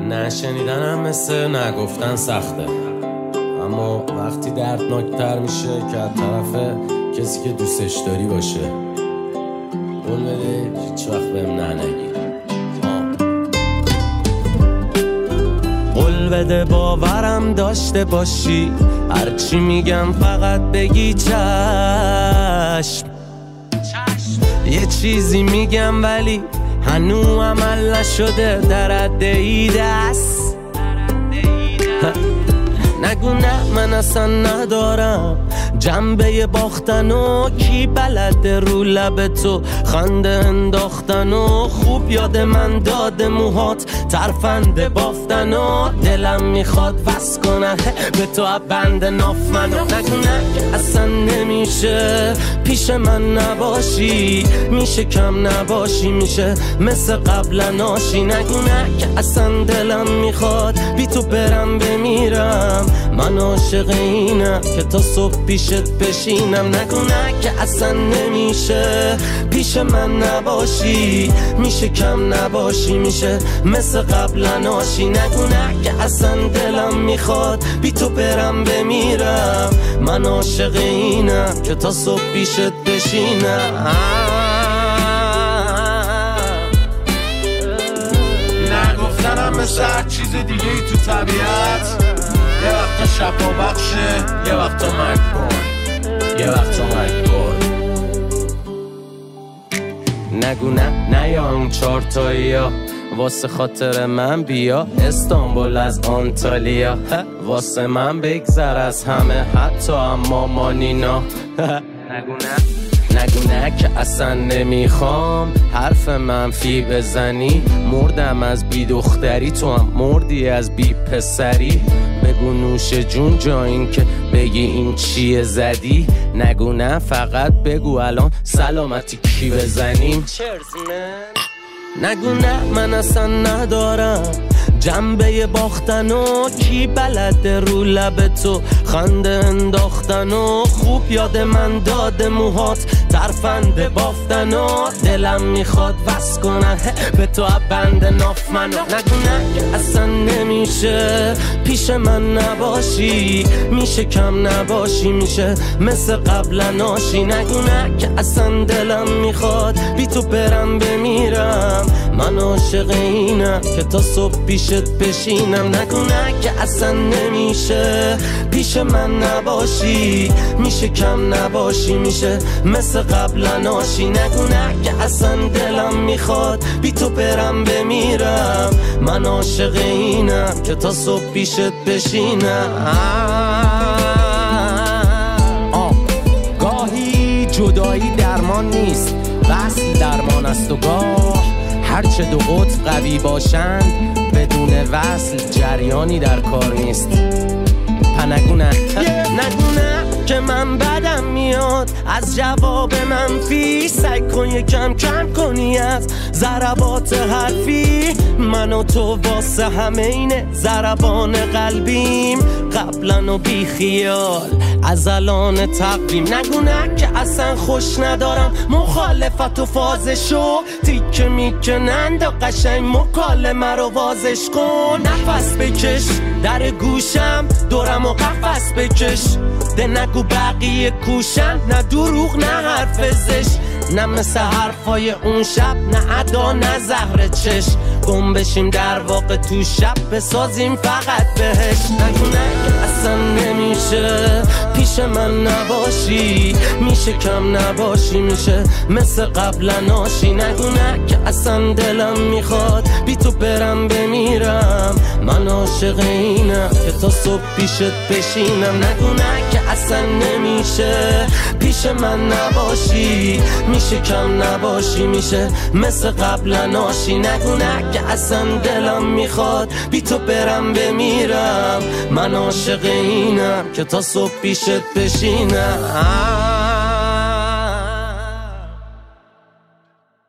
نشنیدنم مثل نگفتن سخته، اما وقتی دردناکتر میشه که از طرف کسی که دوستش داری باشه. قول بده هیچ وقت بهم ننگی. قول بده باورم داشته باشی، هرچی میگم فقط بگی چشم. یه چیزی میگم ولی هنو عمل نشده، در عده دست. نگو نه من اصلا ندارم جنبه باختن و کی بلده رو لب تو خنده انداختن و خوب یاد من داده موهات ترفنده بافتن و دلم میخواد وس کنه به تو بند ناف منو. نگو نه که اصلا نمیشه پیش من نباشی، میشه کم نباشی، میشه مثل قبل ناشی. نگو نه که اصلا دلم میخواد بی تو برم بمیرم، من عاشق اینم که تا صبح پیشت بشینم. نگو نه که اصلا نمیشه پیش من نباشی، میشه کم نباشی، میشه مثل قبل ناشی. نگو نه که اصلا دلم میخواد بی تو برم بمیرم، من عاشق اینم که تا صبح پیشت بشینم. نگفتنم مثل هر چیز دیگه ای تو طبیعت، یه وقتا شفا بخشه، یه وقتا مکبر، یه وقتا مکبر. نگو نه یا اون چارتایی ها، واسه خاطر من بیا استانبول از آنتالیا، واسه من بگذر از همه حتی اما مانینا. نگو نه که اصلا نمیخوام حرف منفی بزنی، مردم از بی دختری تو هم مردی از بی پسری. بگو نوش جون جا این که بگی این چیه زدی. نگو نه فقط بگو الان سلامتی کی بزنیم. نگو نه من اصلا ندارم جنبه باختن و کی بلده رو لب تو خنده انداختن و خوب یاد من داده موهات ترفنده بافتن و دلم میخواد وس کنه به تو بند ناف منو. نگو نه که اصلا نمیشه پیش من نباشی، میشه کم نباشی، میشه مثل قبل ناشی. نگو نه که اصلا دلم میخواد بی تو برم بمیرم، من عاشق اینم که تا صبح پیشت بشینم. نگو نه که اصلا نمیشه پیش من نباشی، میشه کم نباشی، میشه مثل قبل ناشی. نگو نه که اصلا دلم میخواد بی تو برم بمیرم، من عاشق اینم که تا صبح پیشت بشینم. گاهی جدایی درمان نیست، وصل درمان است و گاه هرچه دو قطب قوی باشند بدون وصل جریانی در کار نیست. نگو نه که من بدم میاد از جواب منفی، سعی کن یکم کم کنی از ضربات حرفی. من و تو واسه همه اینه ضربان قلبیم، قبلا و بی خیال از الان تقویم. نگو نه که اصلا خوش ندارم مخالفت و فازشو، تیکه میکنند و قشنگ مکالمه رو وازش کن. نفس بکش در گوشم دورم و قفس بکش، ده نگو بقیه کوشن، نه دروغ نه حرف زش، نه مثل حرفای اون شب، نه ادا نه زهر چش. گم بشیم در واقع تو شب بسازیم فقط بهش. نگو نه که اصلا نمیشه پیش من نباشی، میشه کم نباشی، میشه مثل قبل ناشی. نگو نه که اصلا دلم میخواد بی تو برم بمیرم، من عاشق اینم که تا صبح پیشت بشینم. نگو نه که اصلا نمیشه پیش من نباشی، میشه کم نباشی، میشه مثل قبل ناشی. نگو نه که اصلا دلم میخواد بی تو برم بمیرم، من عاشق اینم که تا صبح پیشت بشینم.